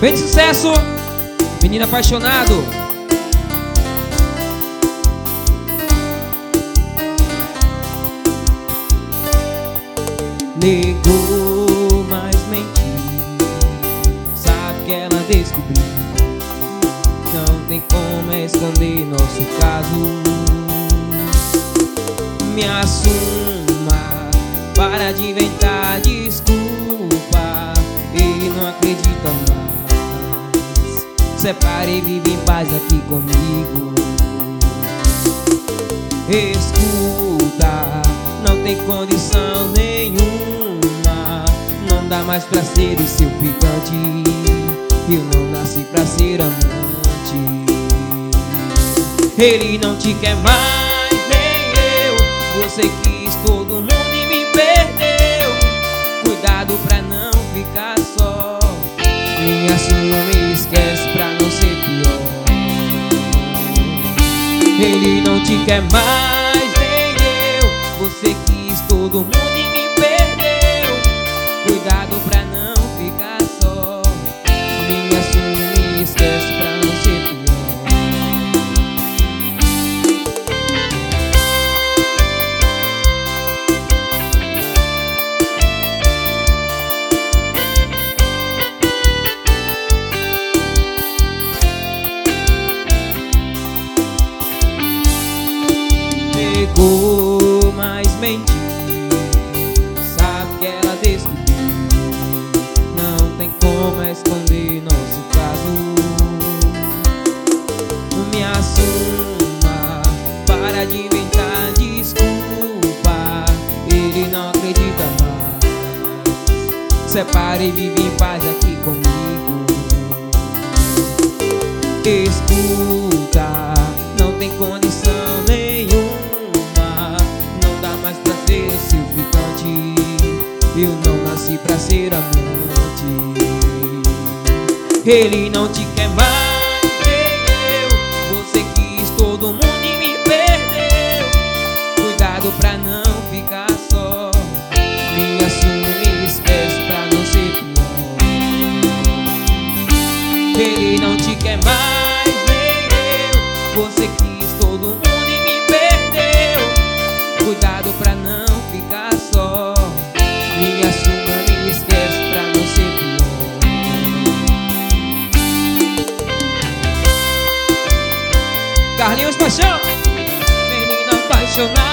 Bem de sucesso, menino apaixonado. Negou, mas mentiu. Sabe que ela descobriu. Não tem como esconder nosso caso. Me assuma, para de inventar desculpa. Ele não acredita mais. Separe e vive em paz aqui comigo. Escuta, não tem condição nenhuma. Não dá mais pra ser o seu ficante. Eu não nasci pra ser amante. Ele não te quer mais, nem eu. Você quis todo mundo e me perdeu. Cuidado pra não ficar só. Me assume, me esquece pra não ser pior. Ele não te quer mais, nem eu. Você quis todo mundo e me perdeu. Cuidado pra não ficar só. Me assume, me esquece pra não ser pior. Negou, mas mentiu. Sabe que ela descobriu. Não tem como esconder nosso caso. Me assuma, para de inventar desculpa. Ele não acredita mais. Separe e vive em paz aqui comigo. Escuta, não tem condição nenhuma. Não dá mais pra ser o seu ficante. Eu não nasci pra ser amante. Ele não te quer mais, nem eu. Você quis todo mundo e me perdeu. Cuidado pra não ficar só. Me assume, me esquece pra não ser pior. Ele não te quer mais, nem eu. Você quis todo mundo e me perdeu. Cuidado pra não ficar só. Me assuma, me esquece pra não ser pior. Carlinhos Paixão, menina apaixonada.